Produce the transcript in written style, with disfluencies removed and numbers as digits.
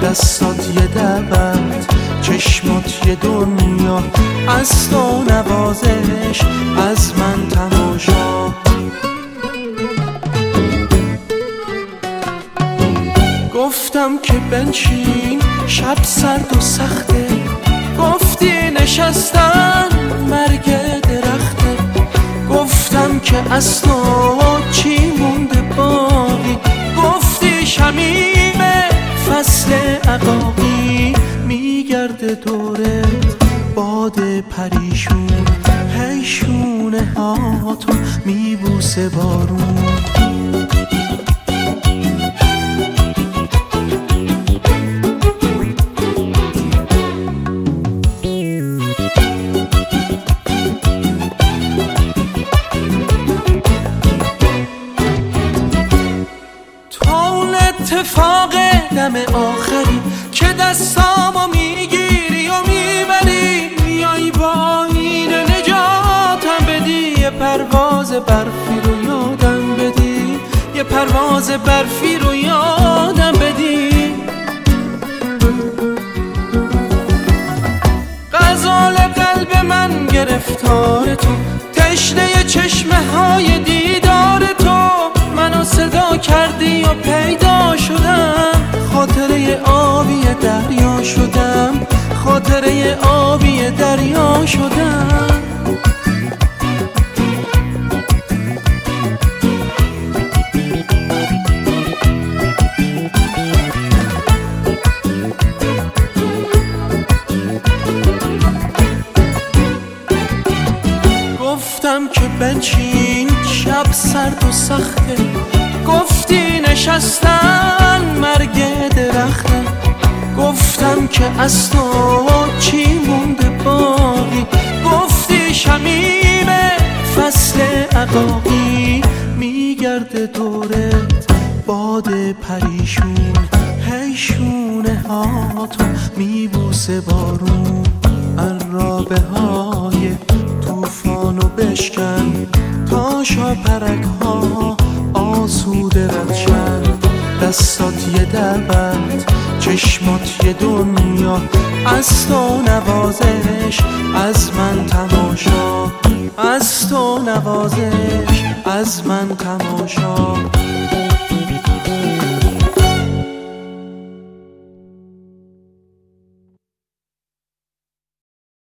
دستات یه دعوت، چشمات یه دنیا، از تو نوازش، از من تماشا. گفتم که بنشین شب سرد و سخته، گفتی نشستن مرگ درخته. گفتم که از تو چی مونده باقی، گفتی شمیم فصل عقاقی. میگرده دوره باد پریشون، هی شونه هاتو میبوسه بارون. اتفاق دم آخری که دستامو میگیری و میبری، میای با این نجاتم بدی، یه پرواز برفی رو یادم بدی، یه پرواز برفی رو یادم بدی. غزال قلب من گرفتار تو، تشنه چشمه های دیدار تو. منو صدا کردی و پیدا شدم، خاطره آبی دریا شدم، خاطره آبی دریا شدم. گفتم که بنشین شب سرد و سخته، گفتی نشستن مرگ درخته. گفتم که از تو چی مونده باقی، گفتی شمیم فصل عقاقی. میگرده دورت باد پریشون، هی شونه هاتو میبوسه بارون. عرابه های طوفانو بشکن تا شاپرک ها آسوده ردشن. دستات یه دعوت، چشمات یه دنیا، از تو نوازش، از من تماشا، از تو نوازش، از من تماشا.